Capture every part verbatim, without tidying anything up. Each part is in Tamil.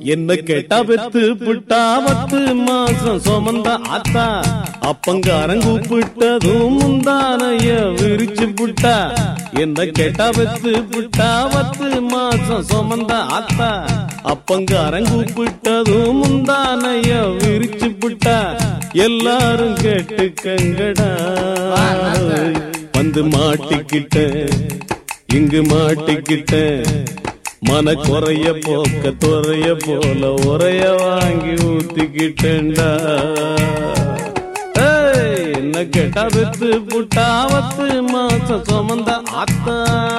என்ன கேட்டா பெத்து புட்டா பத்து மாசம் சுமந்த ஆத்தா அப்பங்காரன் கூப்பிட்டதும் முந்தானைய விரிச்சு புட்டா. என்ன கேட்டா பெத்து புட்டா பத்து மாசம் சுமந்த ஆத்தா அப்பங்காரன் கூப்பிட்டதும் முந்தானைய விரிச்சு புட்டா. எல்லாரும் கேட்டுக்கங்கடா வந்து மாட்டிக்கிட்ட இங்கு மாட்டிக்கிட்ட மன குறைய போக்க துறைய போல உரைய வாங்கி ஊத்திக்கிட்டேன்டா. என்ன கேட்டா பெத்து புட்டா பத்து மாசம் சுமந்த ஆத்தா.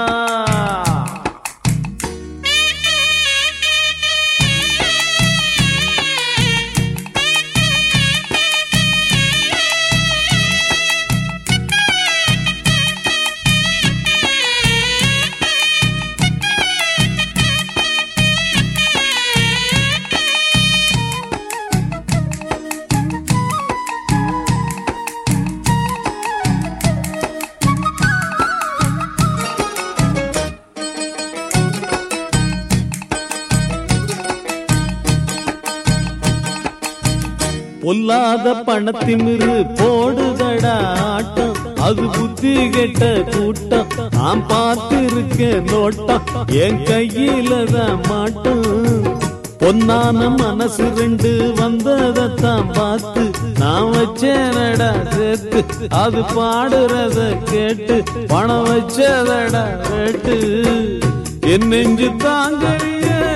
பொல்லாத பணத்திமிரு போடுதடா ஆட்டம் அது புத்தி கெட்ட கூட்டம். நான் பார்த்திருக்கேன் நோட்டம் என் கையில தான் மாட்டம். பொன்னான மனசு ரெண்டு வந்ததான் பார்த்து நான் வச்சேனடா சேர்த்து அது பாடுறத கேட்டு பணம் வச்சதடா கேட்டு என் நெஞ்சு தாங்கறிய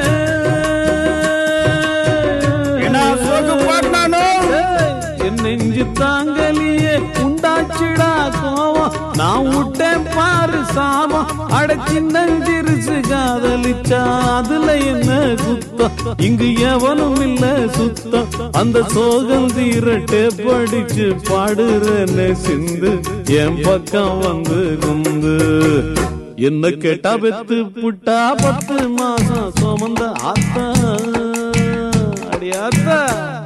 நெஞ்சு தாங்கலியே உண்டாச்சிடா கோவம். நான் விட்டேன் பாரு சாமம் அட சின்னஞ்சிறுசு காதலிச்சா அதுல என்ன குத்தம். இங்கு எவனும் இல்ல சுத்தம் அந்த சோகம் தீரட்டே படிச்சு பாடுறேன்னு சிந்து என் பக்கம் வந்து குந்து. என்ன கேட்டா பெத்து புட்டா பத்து மாசம் சுமந்த ஆத்தா அடி ஆத்தா.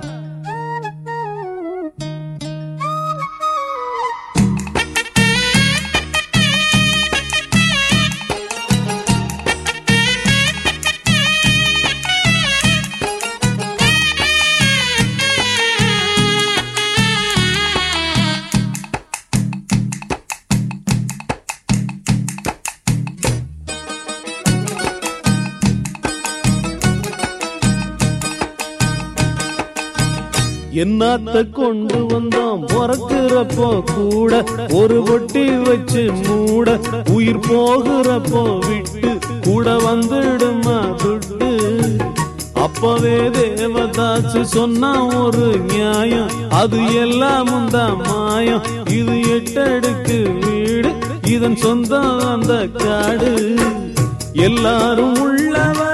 என்னத்த கொண்டு வந்தோம் பிறக்கிறப்போ கூட ஒரு பொட்டி வச்சு மூட உயிர் போகிறப்போ விட்டு கூட வந்துடுமா துட்டு. அப்பவே தேவதாசு சொன்னா ஒரு நியாயம் அது எல்லாமும் தான் மாயம். இது எட்டடுக்கு வீடு இதன் சொந்தம் அந்த காடு. எல்லாரும் உள்ளவர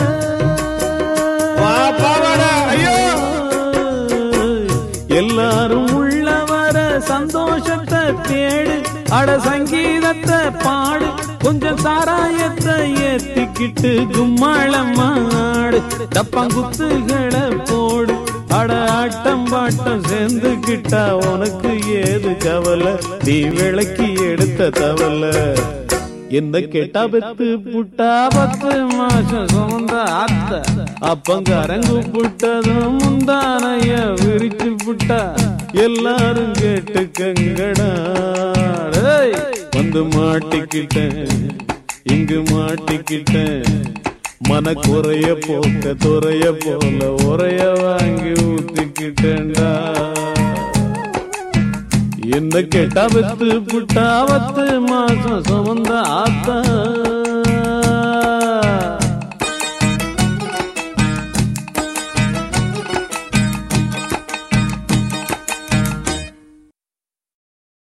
எல்லாரும் உள்ளவர சந்தோஷத்தை தேடு அட சங்கீதத்தை பாடு கொஞ்சம் சாராயத்தை ஏத்திக்கிட்டு கும்மாளமாடு டப்பாங்குத்துகளை போடு அட ஆட்டம் பாட்டம் சேர்ந்துக்கிட்டா உனக்கு ஏது கவலை நீ விளக்கி எடுத்த தவலை. என்ன கேட்டா பெத்து புட்டா பத்து மாசம் சுமந்த ஆத்த அப்பங்காரங்கு புட்டதும் முந்தானைய விரிச்சு புட்டா. எல்லாரும் கேட்டுக்கங்கடா வந்து மாட்டிக்கிட்டேன் இங்கு மாட்டிக்கிட்டேன் மன குறைய போக்க துறைய போல உரைய வாங்கி ஊத்திக்கிட்டேன்டா. என்ன கேட்டா பெத்து புட்டா பத்து மாசம் சுமந்த ஆத்தா.